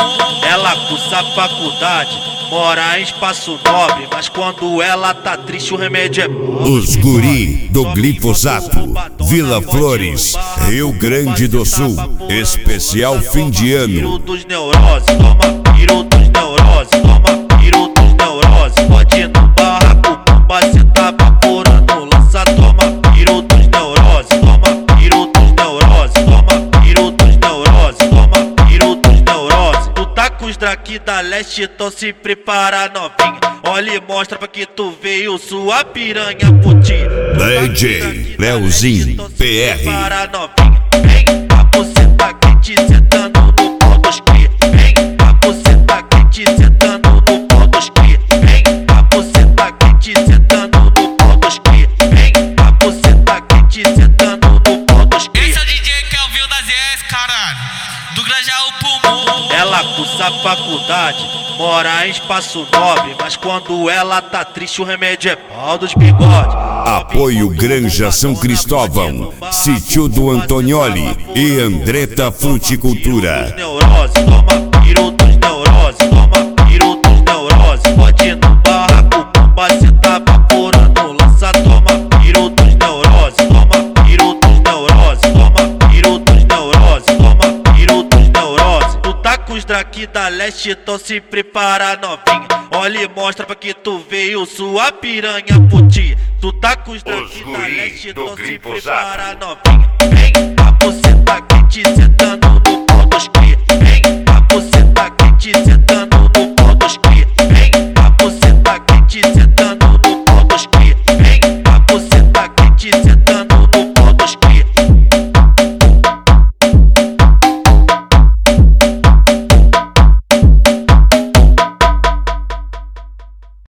Ela cursa faculdade, mora em espaço nobre, mas quando ela tá triste o remédio é Os guri do glifosato, Vila Flores, Rio Grande do Sul, especial fim de ano. Piro dos neuroses, toma piro dos neuroses, toma piro dos neuroses. Pode ir no barraco, pumba, cê tá vaporando, lança, toma piro dos neuroses, toma piro dos neuroses, toma piro dos neuroses, toma piro dos neuroses. Tu tá com os draki da leste, então se prepara novinha. Olha e mostra pra que tu veio sua piranha putinha. DJ Leozinho PR. Para novinha, vem, a buceta quente sentando no pau dos cria. Vem, a buceta quente sentando no pau dos cria. Vem, a buceta quente sentando no pau dos cria. Vem, a buceta quente sentando no pau dos cria. Esse é o DJ Kelvin da ZS, caralho, do Grajaú Pulmão. Ela cursa faculdade, mora em espaço nobre, mas quando ela tá triste o remédio é pau dos bigodes. Apoio Granja São Cristóvão, Sítio do Antonioli e Andretta Fruticultura. Neurose, toma piro dos neuroses, toma piro dos neuroses. Pode ir no barraco, pumba, cê tá vaporando, lança, toma piro dos neuroses, toma piro dos neuroses, toma piro dos neuroses, toma piro dos neuroses. Tu tá com os draki da leste, então se prepara novinha. Olha e mostra pra que tu veio sua piranha putinha. Tu tá com os draki da leste, então se prepara novinha. Vem, a buceta quente sentando no pau dos cria.